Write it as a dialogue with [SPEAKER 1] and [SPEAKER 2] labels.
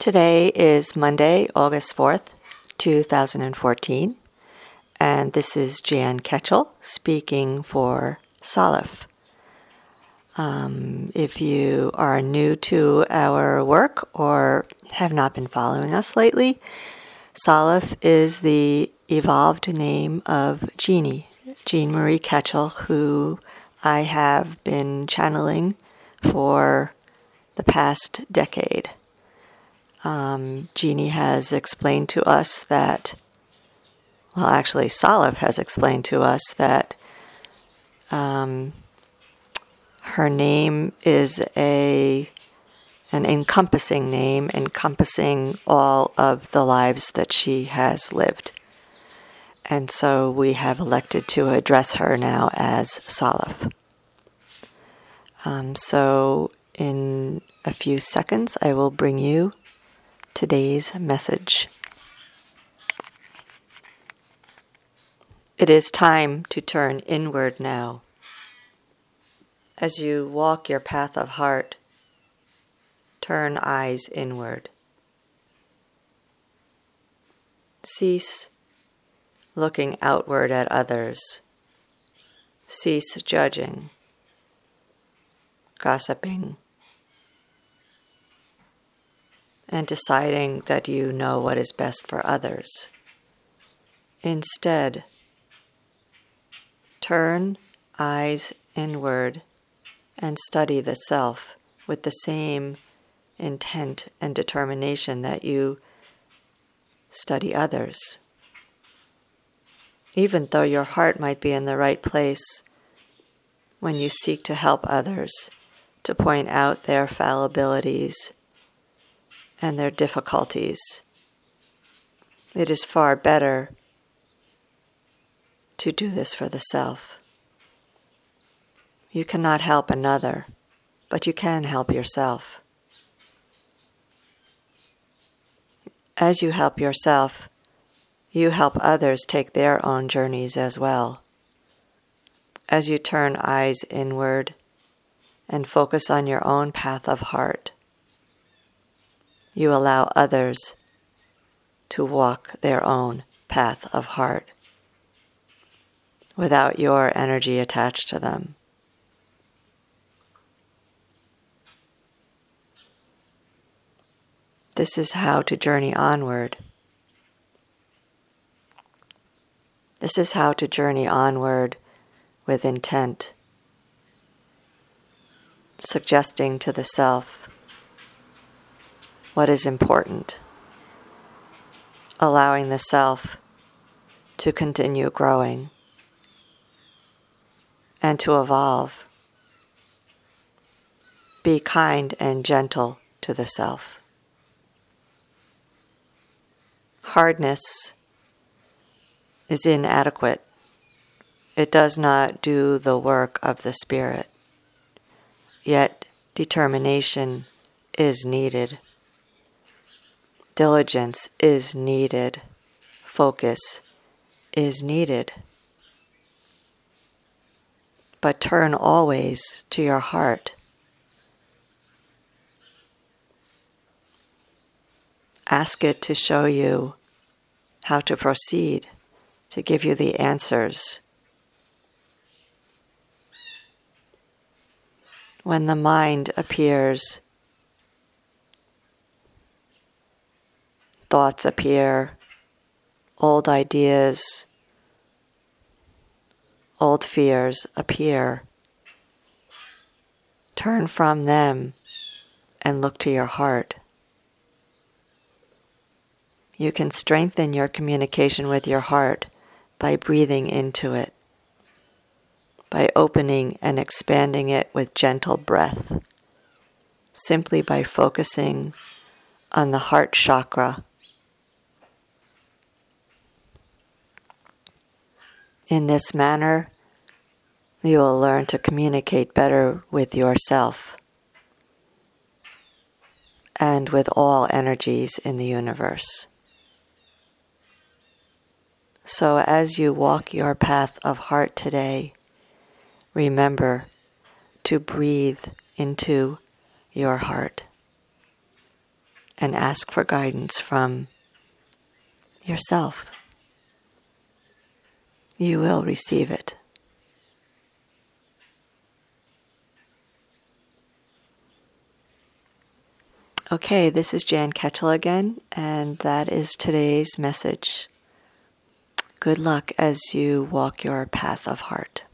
[SPEAKER 1] Today is Monday, August 4th, 2014, and this is Jan Ketchel speaking for Salif. If you are new to our work or have not been following us lately, Salif is the evolved name of Jeannie, Jean Marie Ketchel, who I have been channeling for the past decade. Jeannie has explained to us that, Salif has explained to us that her name is an encompassing name, encompassing all of the lives that she has lived. And so we have elected to address her now as Salif. So in a few seconds, I will bring you today's message. It is time to turn inward now. As you walk your path of heart, turn eyes inward. Cease looking outward at others. Cease judging, gossiping, and deciding that you know what is best for others. Instead, turn eyes inward and study the self with the same intent and determination that you study others. Even though your heart might be in the right place when you seek to help others, to point out their fallibilities and their difficulties, it is far better to do this for the self. You cannot help another, but you can help yourself. As you help yourself, you help others take their own journeys as well. As you turn eyes inward and focus on your own path of heart, you allow others to walk their own path of heart without your energy attached to them. This is how to journey onward. This is how to journey onward with intent, suggesting to the self what is important, allowing the self to continue growing and to evolve. Be kind and gentle to the self. Hardness is inadequate. It does not do the work of the spirit. Yet determination is needed. Diligence is needed. Focus is needed. But turn always to your heart. Ask it to show you how to proceed, to give you the answers. When the mind appears, thoughts appear, old ideas, old fears appear. Turn from them and look to your heart. You can strengthen your communication with your heart by breathing into it, by opening and expanding it with gentle breath, simply by focusing on the heart chakra. In this manner, you will learn to communicate better with yourself and with all energies in the universe. So as you walk your path of heart today, remember to breathe into your heart. and ask for guidance from yourself. You will receive it. Okay, this is Jan Ketchel again, and that is today's message. Good luck as you walk your path of heart.